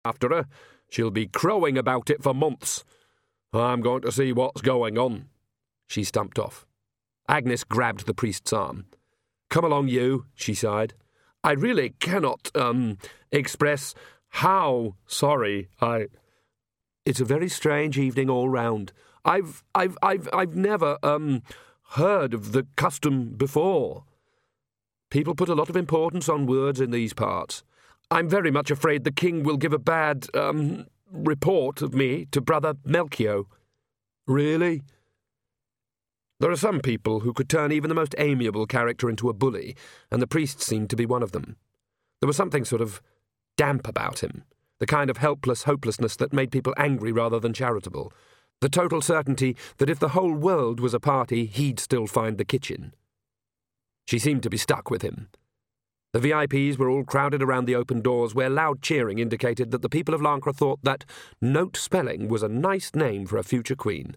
after her. She'll be crowing about it for months. I'm going to see what's going on." She stumped off. Agnes grabbed the priest's arm. "Come along, you," she sighed. "I really cannot, express how sorry It's a very strange evening all round. I've never, heard of the custom before. People put a lot of importance on words in these parts. I'm very much afraid the king will give a bad, report of me to Brother Melchior." "Really?" "There are some people who could turn even the most amiable character into a bully, and the priest seemed to be one of them. There was something sort of damp about him, the kind of helpless hopelessness that made people angry rather than charitable, the total certainty that if the whole world was a party, he'd still find the kitchen." She seemed to be stuck with him. The VIPs were all crowded around the open doors where loud cheering indicated that the people of Lancre thought that Note Spelling was a nice name for a future queen.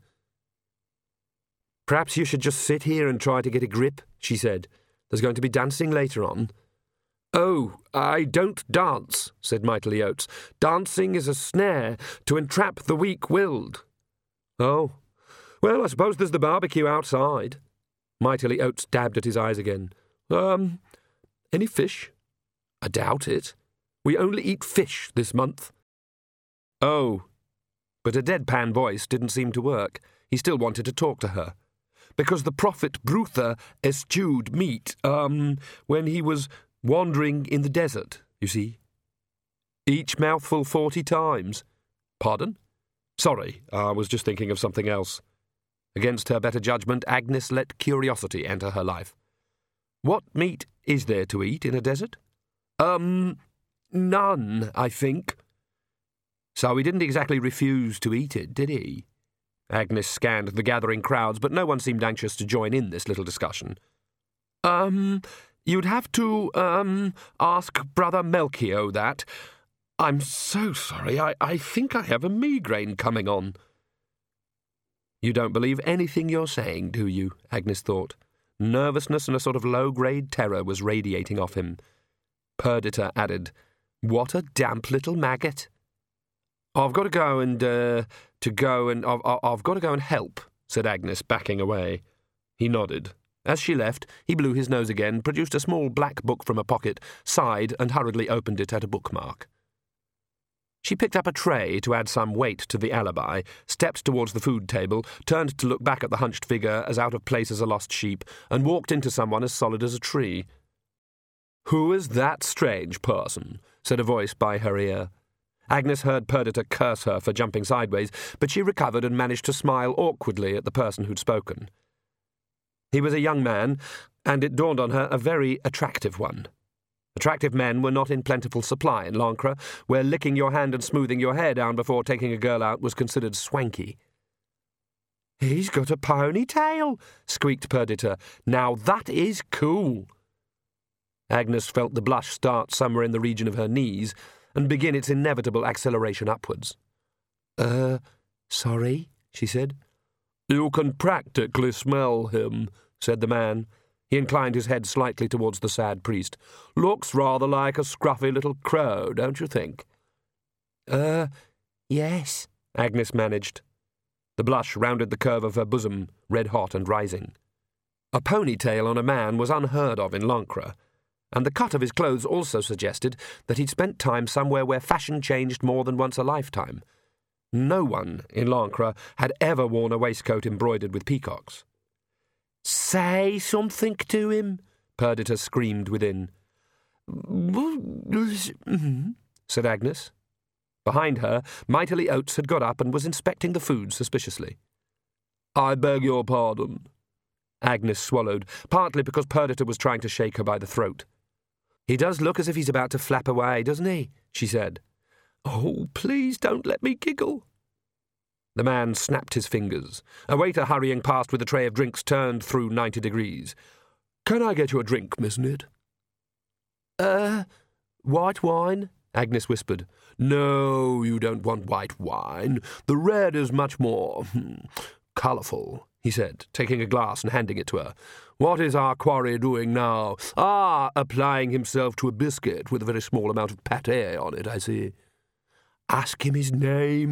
"Perhaps you should just sit here and try to get a grip," she said. "There's going to be dancing later on." "Oh, I don't dance," said Mightily Oates. "Dancing is a snare to entrap the weak-willed." "Oh, well, I suppose there's the barbecue outside." Mightily Oates dabbed at his eyes again. Any fish?" "I doubt it. We only eat fish this month." "Oh." But a deadpan voice didn't seem to work. He still wanted to talk to her. "Because the prophet Bruther eschewed meat, when he was wandering in the desert, you see." "Each mouthful 40 times. "Pardon?" "Sorry, I was just thinking of something else." Against her better judgment, Agnes let curiosity enter her life. "What meat is there to eat in a desert?" None, I think." "So he didn't exactly refuse to eat it, did he?" Agnes scanned the gathering crowds, but no one seemed anxious to join in this little discussion. You'd have to, ask Brother Melchior that. I'm so sorry, I think I have a migraine coming on." "You don't believe anything you're saying, do you?" Agnes thought. Nervousness and a sort of low-grade terror was radiating off him. Perdita added, "What a damp little maggot." I've got to go and help," said Agnes, backing away. He nodded. As she left, he blew his nose again, produced a small black book from a pocket, sighed, and hurriedly opened it at a bookmark. She picked up a tray to add some weight to the alibi, stepped towards the food table, turned to look back at the hunched figure as out of place as a lost sheep, and walked into someone as solid as a tree. "Who is that strange person?" said a voice by her ear. Agnes heard Perdita curse her for jumping sideways, but she recovered and managed to smile awkwardly at the person who'd spoken. He was a young man, and it dawned on her a very attractive one. Attractive men were not in plentiful supply in Lancre, where licking your hand and smoothing your hair down before taking a girl out was considered swanky. "He's got a ponytail," squeaked Perdita. "Now that is cool." Agnes felt the blush start somewhere in the region of her knees and begin its inevitable acceleration upwards. Sorry," she said. "You can practically smell him," said the man. He inclined his head slightly towards the sad priest. "Looks rather like a scruffy little crow, don't you think?" Yes," Agnes managed. The blush rounded the curve of her bosom, red-hot and rising. A ponytail on a man was unheard of in Lancre, and the cut of his clothes also suggested that he'd spent time somewhere where fashion changed more than once a lifetime. No one in Lancre had ever worn a waistcoat embroidered with peacocks. "Say something to him," Perdita screamed within. Said Agnes. Behind her, Mightily Oates had got up and was inspecting the food suspiciously. "I beg your pardon." Agnes swallowed, partly because Perdita was trying to shake her by the throat. "He does look as if he's about to flap away, doesn't he?" she said. "Oh, please don't let me giggle." The man snapped his fingers. A waiter hurrying past with a tray of drinks turned through 90 degrees. "Can I get you a drink, Miss Nid?" White wine?" Agnes whispered. "No, you don't want white wine. The red is much more colourful," he said, taking a glass and handing it to her. "What is our quarry doing now? Ah, applying himself to a biscuit with a very small amount of pâté on it, I see." Ask him his name.